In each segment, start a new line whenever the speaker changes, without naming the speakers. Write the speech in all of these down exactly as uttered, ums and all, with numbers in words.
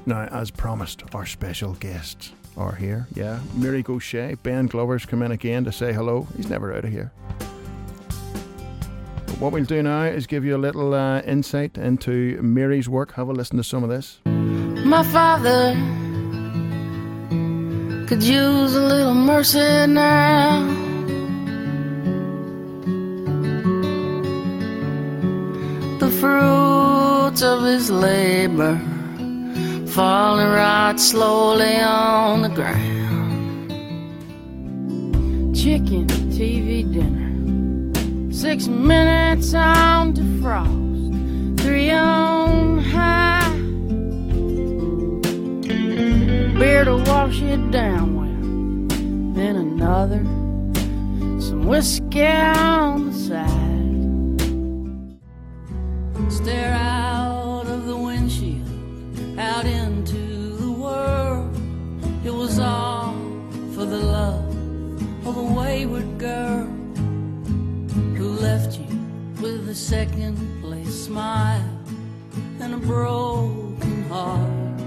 Now, as promised, our special guests are here. Yeah, Mary Gauthier, Ben Glover's come in again to say hello. He's never out of here. But what we'll do now is give you a little uh, insight into Mary's work. Have a listen to some of this.
My father could use a little mercy now. The fruits of his labor falling right slowly on the ground. Chicken, T V dinner, six minutes on defrost, three on high, beer to wash it down with, then another, some whiskey on the side. Stare out of the windshield, out into the world. It was all for the love of a wayward girl who left you with a second place smile and a broken heart.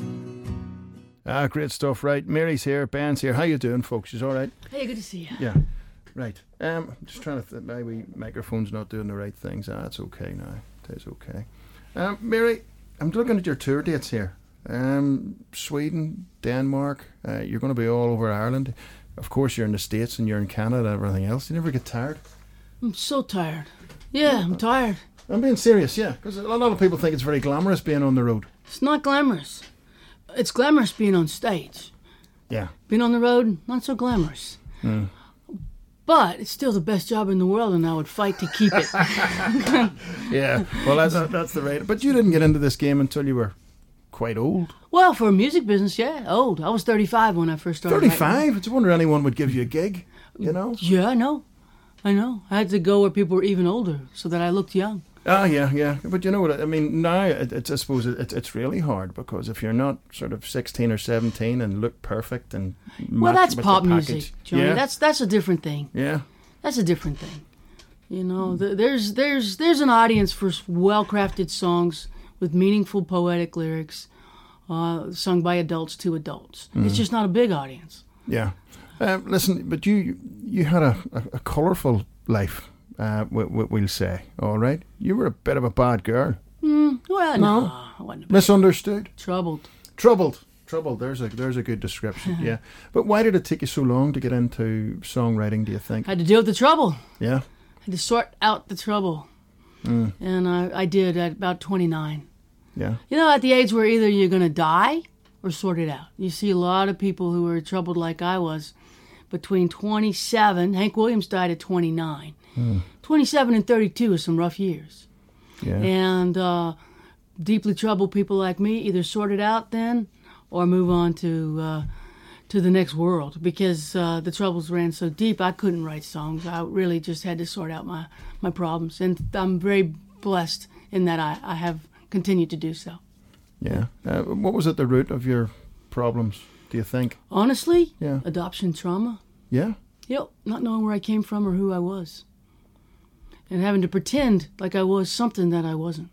Ah, great stuff, right? Mary's here, Ben's here. How you doing, folks? Is all right?
Hey, good to see you.
Yeah, right. Um, I'm just trying to think, maybe microphone's not doing the right things. Ah, it's okay now. It's okay. Um, Mary, I'm looking at your tour dates here. Um, Sweden, Denmark, uh, you're going to be all over Ireland. Of course, you're in the States and you're in Canada and everything else. You never get tired?
I'm so tired. Yeah, I'm tired.
I'm being serious, yeah, because a lot of people think it's very glamorous being on the road.
It's not glamorous. It's glamorous being on stage.
Yeah.
Being on the road, not so glamorous.
Mm.
But it's still the best job in the world, and I would fight to keep it.
Yeah, well, that's, that's the right. But you didn't get into this game until you were quite old.
Well, for a music business, yeah, old. I was thirty-five when I first started.
thirty-five? It's a wonder anyone would give you a gig, you know?
Yeah, I know. I know. I had to go where people were even older so that I looked young.
Ah, yeah, yeah. But you know what? I mean, now it, it's, I suppose it, it's really hard because if you're not sort of sixteen or seventeen and look perfect and
well, that's
with
pop
the
music, Johnny.
Yeah.
That's that's a different thing.
Yeah,
that's a different thing. You know, th- there's there's there's an audience for well-crafted songs with meaningful poetic lyrics, uh, sung by adults to adults. Mm. It's just not a big audience.
Yeah. Uh, listen, but you you had a, a, a colourful life. Uh, we, we, we'll say, all right. You were a bit of a bad girl.
Mm, well, no, no I wasn't a bad
misunderstood.
Girl. Troubled.
Troubled. Troubled. There's a there's a good description. Yeah. But why did it take you so long to get into songwriting? Do you think?
I had to deal with the trouble.
Yeah.
I had to sort out the trouble, mm. and I I did at about twenty-nine.
Yeah.
You know, at the age where either you're going to die or sort it out. You see a lot of people who are troubled like I was between twenty-seven. Hank Williams died at twenty-nine. Mm. twenty-seven and thirty-two are some rough years.
Yeah.
And uh, deeply troubled people like me either sort it out then or move on to uh, to the next world because uh, the troubles ran so deep I couldn't write songs. I really just had to sort out my, my problems. And I'm very blessed in that I, I have continued to do so.
Yeah. Uh, what was at the root of your problems, do you think?
Honestly?
Yeah.
Adoption trauma.
Yeah?
Yep. Not knowing where I came from or who I was. And having to pretend like I was something that I wasn't.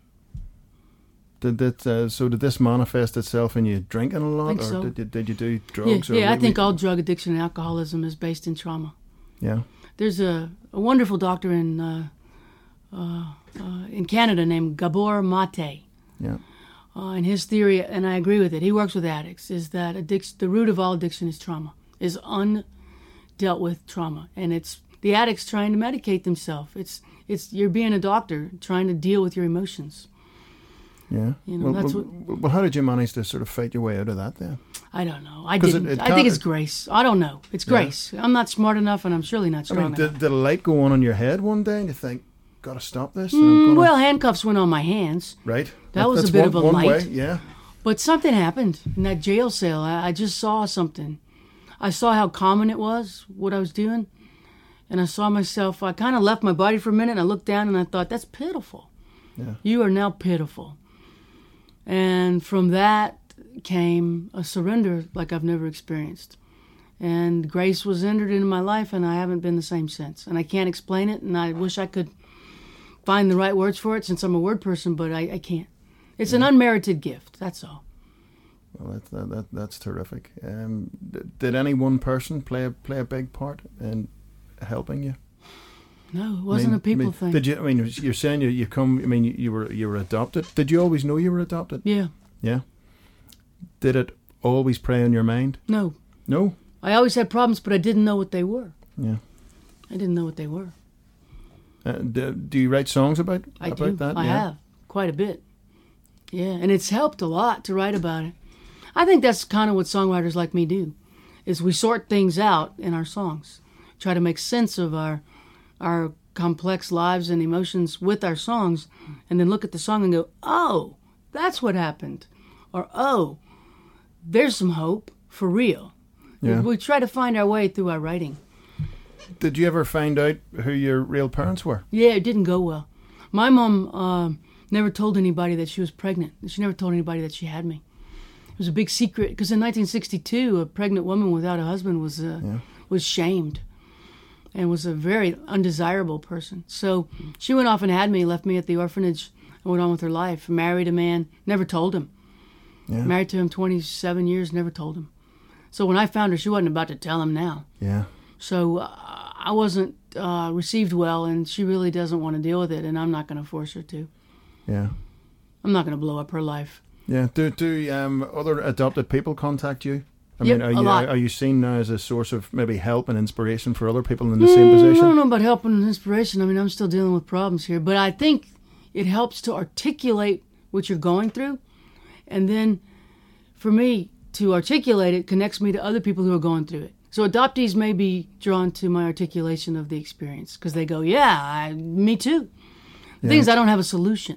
Did that? Uh, so did this manifest itself in you drinking a lot,
I think
or
so.
did, you, did you do drugs?
Yeah,
or
yeah I think
we...
all drug addiction and alcoholism is based in trauma.
Yeah.
There's a, a wonderful doctor in uh, uh, uh, in Canada named Gabor Mate.
Yeah.
Uh, and his theory, and I agree with it, he works with addicts, is that addiction, the root of all addiction is trauma, is undealt with trauma. And it's the addicts trying to medicate themselves. It's It's you're being a doctor trying to deal with your emotions.
Yeah.
You know,
well,
that's
well,
what,
well, how did you manage to sort of fight your way out of that then?
I don't know. I didn't.
It, it
I think it's grace. I don't know. It's grace. Yeah. I'm not smart enough, and I'm surely not strong
I mean, did,
enough.
Did a light go on in your head one day, and you think, "Got to stop this"?
Mm,
I'm gonna...
Well, handcuffs went on my hands.
Right.
That,
that
was
that's
a bit
one,
of a
one
light.
Way, yeah.
But something happened in that jail cell. I, I just saw something. I saw how common it was, what I was doing. And I saw myself, I kind of left my body for a minute, and I looked down, and I thought, that's pitiful.
Yeah.
You are now pitiful. And from that came a surrender like I've never experienced. And grace was entered into my life, and I haven't been the same since. And I can't explain it, and I wish I could find the right words for it since I'm a word person, but I, I can't. It's yeah. an unmerited gift, that's all.
Well, that, that, that that's terrific. Um, d- did any one person play a, play a big part in helping you?
No, it wasn't
I mean,
a people
I mean,
thing.
Did you? I mean, you're saying you, you come. I mean, you, you were you were adopted. Did you always know you were adopted?
Yeah.
Yeah. Did it always play on your mind?
No.
No.
I always had problems, but I didn't know what they were.
Yeah.
I didn't know what they were.
Uh, do, do you write songs about
I
about
do.
that?
I
yeah.
have quite a bit. Yeah, and it's helped a lot to write about it. I think that's kind of what songwriters like me do, is we sort things out in our songs, try to make sense of our our complex lives and emotions with our songs, and then look at the song and go, oh, that's what happened, or oh, there's some hope for real.
Yeah.
We, we try to find our way through our writing.
Did you ever find out who your real parents were?
Yeah, it didn't go well. My mom uh, never told anybody that she was pregnant. She never told anybody that she had me. It was a big secret, because in nineteen sixty-two, a pregnant woman without a husband was uh,
Yeah.
was shamed and was a very undesirable person. So she went off and had me, left me at the orphanage, and went on with her life. Married a man, never told him.
Yeah.
Married to him twenty-seven years, never told him. So when I found her, she wasn't about to tell him now.
Yeah.
So uh, I wasn't uh, received well, and she really doesn't want to deal with it, and I'm not going to force her to.
Yeah.
I'm not going to blow up her life.
Yeah. Do do um other adopted people contact you? I
Yep,
mean, are
a
you
lot.
are you seen now as a source of maybe help and inspiration for other people in the same
Mm, I
position?
don't know about help and inspiration. I mean, I'm still dealing with problems here, but I think it helps to articulate what you're going through, and then for me to articulate it connects me to other people who are going through it. So adoptees may be drawn to my articulation of the experience because they go, yeah, I, me too. The thing
Yeah.
is, I don't have a solution.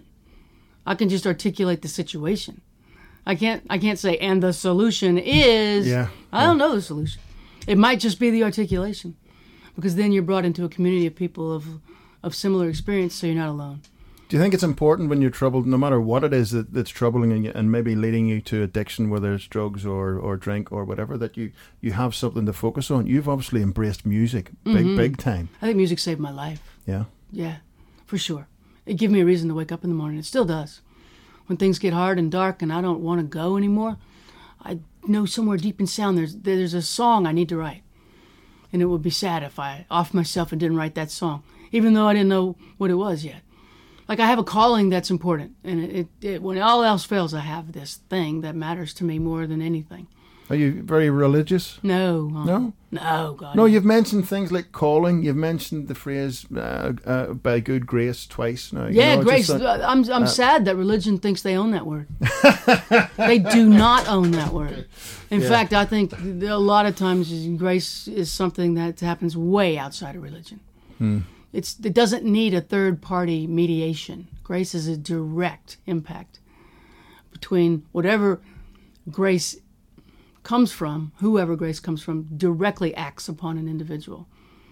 I can just articulate the situation. I can't I can't say, and the solution is,
Yeah,
I don't know the solution. It might just be the articulation, because then you're brought into a community of people of of similar experience, so you're not alone.
Do you think it's important when you're troubled, no matter what it is that, that's troubling you and maybe leading you to addiction, whether it's drugs or, or drink or whatever, that you, you have something to focus on? You've obviously embraced music big,
Mm-hmm.
big time.
I think music saved my life.
Yeah.
Yeah, for sure. It gave me a reason to wake up in the morning. It still does. When things get hard and dark and I don't want to go anymore, I know somewhere deep in sound there's there's a song I need to write. And it would be sad if I off myself and didn't write that song, even though I didn't know what it was yet. Like, I have a calling that's important. And it, it, it when all else fails, I have this thing that matters to me more than anything.
Are you very religious?
No. uh,
No?
No, God.
No, you've mentioned things like calling. You've mentioned the phrase uh, uh, by good grace twice now. You
Yeah,
know,
grace.
just, uh,
I'm I'm sad that religion thinks they own that word. They do not own that word. In
Yeah.
fact, I think a lot of times grace is something that happens way outside of religion.
Hmm.
It's it doesn't need a third party mediation. Grace is a direct impact between whatever grace comes from, whoever grace comes from, directly acts upon an individual.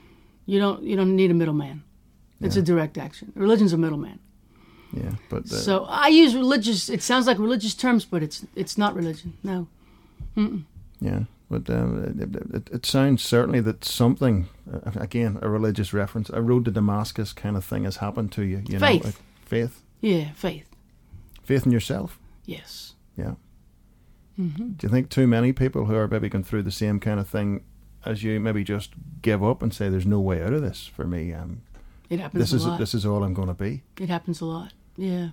You don't you don't need a middleman. It's
Yeah.
a direct action. Religion's a middleman.
yeah, but uh,
So I use religious. It sounds like religious terms, but it's it's not religion. No. Mm-mm.
yeah, but um, it, it, it sounds certainly that something, uh, again, a religious reference, a road to Damascus kind of thing has happened to you. You
Faith.
know, like faith,
Yeah, faith.
faith in yourself.
Yes.
Yeah.
Mm-hmm.
Do you think too many people who are maybe going through the same kind of thing as you maybe just give up and say, "There's no way out of this for me. Um,
It happens
this
a
is
lot.
this is all I'm going to be."
It happens a lot. Yeah.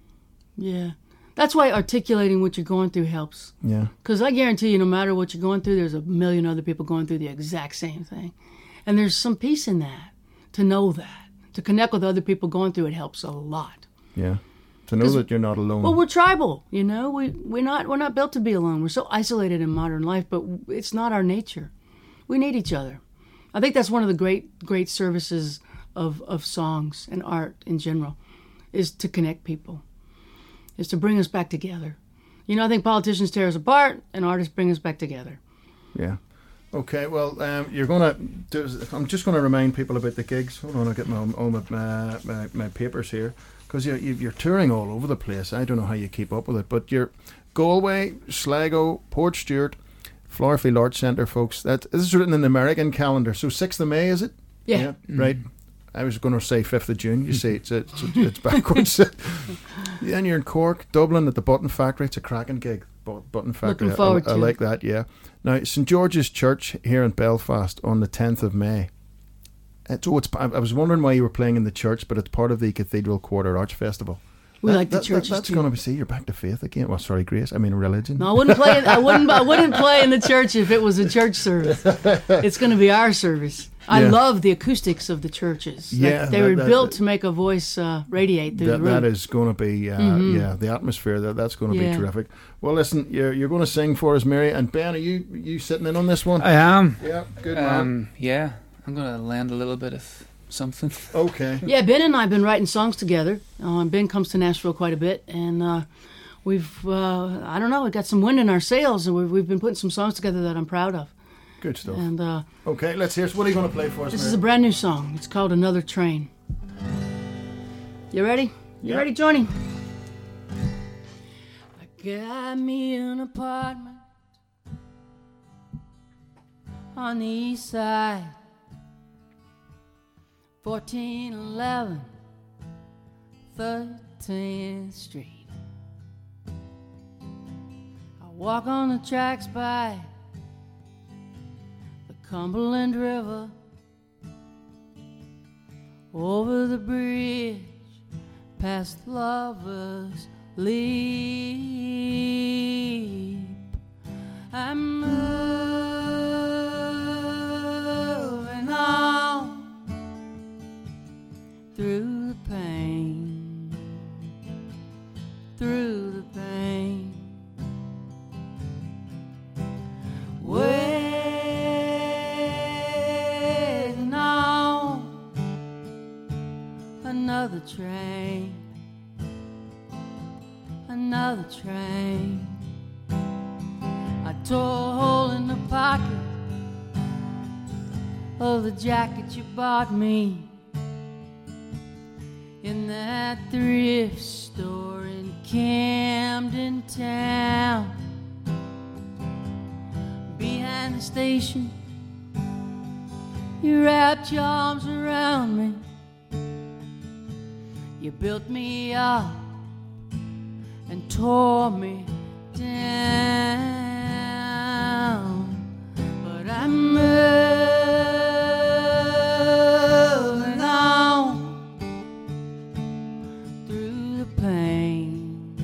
Yeah. That's why articulating what you're going through helps.
Yeah.
Because I guarantee you, no matter what you're going through, there's a million other people going through the exact same thing. And there's some peace in that, to know that. To connect with other people going through it helps a lot.
Yeah. To know
'Cause-
that you're not alone.
Well, we're tribal, you know. We we're not we're not built to be alone. We're so isolated in modern life, but it's not our nature. We need each other. I think that's one of the great great services of of songs and art in general, is to connect people, is to bring us back together. You know, I think politicians tear us apart, and artists bring us back together.
Yeah. Okay, well, um, you're going to do, I'm just going to remind people about the gigs. Hold on, I'll get my, all my, my, my, my papers here. Because you're, you're touring all over the place. I don't know how you keep up with it. But you're Galway, Sligo, Port Stewart, Flowerfield Arts Centre, folks. That, this is written in the American calendar. So sixth of May, is it?
Yeah.
Right. I was going to say fifth of June. You see, it's, it's, it's backwards. Then you're in Cork, Dublin at the Button Factory. It's a cracking gig. bu- Button Factory.
Looking forward
I, I
to
like
it.
that. Yeah. Now, Saint George's Church here in Belfast on the tenth of May. It's, oh, it's. I I was wondering why you were playing in the church, but it's part of the Cathedral Quarter Arch Festival.
We
That-
like the
that- that-
churches
That's
too.
going to be. See, you're back to faith again. Well, sorry, Grace. I mean religion.
No, I wouldn't play. I wouldn't. I wouldn't play in the church if it was a church service. It's going to be our service. I
Yeah.
love the acoustics of the churches. Like,
Yeah,
they
that-
were
that-
built
that-
to make a voice uh, radiate through
That,
the room.
that is going to be, uh, yeah, the atmosphere. That that's going to
Yeah.
be terrific. Well, listen, you're you're going to sing for us, Mary and Ben. Are you you sitting in on this one?
I am.
Yeah, good man.
Um, yeah, I'm gonna land a little bit of something.
Okay.
Yeah, Ben and I have been writing songs together. Uh, Ben comes to Nashville quite a bit, and uh, we've, uh, I don't know, we got some wind in our sails, and we've, we've been putting some songs together that I'm proud of.
Good stuff.
And uh,
Okay, let's hear. What are you going to play for us,
this
Mary?
is a brand new song. It's called Another Train. You ready? You
Yeah.
ready, Johnny? I got me an apartment on the east side, fourteen eleven thirteenth Street. I walk on the tracks by the Cumberland River, over the bridge past Lover's Leap. I'm moving on through the pain, through the pain. Waiting on another train, another train. I tore a hole in the pocket of the jacket you bought me in that thrift store in Camden Town. Behind the station, you wrapped your arms around me. You built me up and tore me down. But I'm moving on through the pain,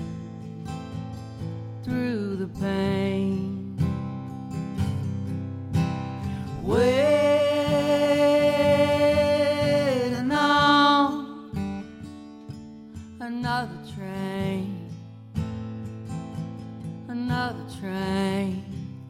through the pain. Waiting on another train, another train.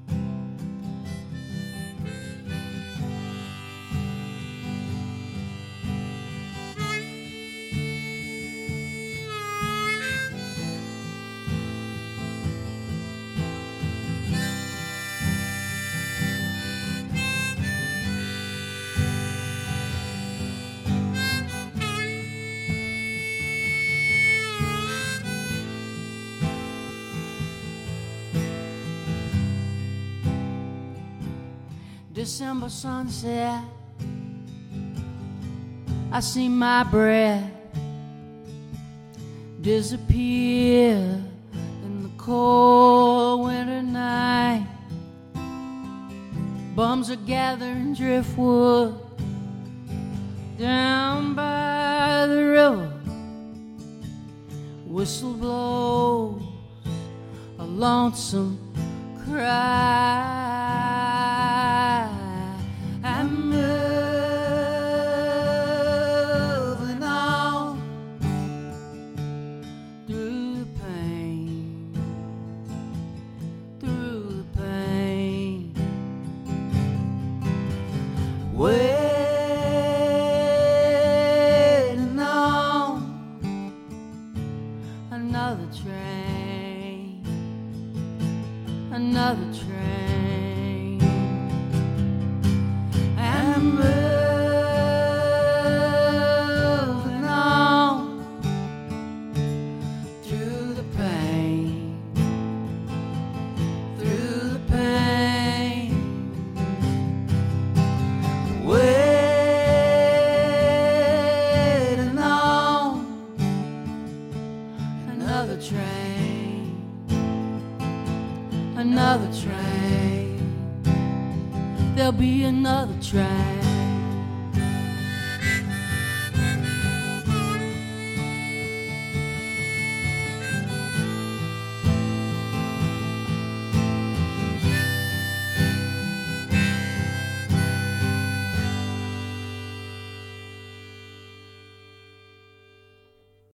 December sunset, I see my breath disappear in the cold winter night. Bums are gathering driftwood down by the river. Whistle blows a lonesome cry. I'm moving on through the pain, through the pain. Waiting on another train, another train. I'm moving on through the pain, through the pain. Waiting on another train,
another train. There'll be another train.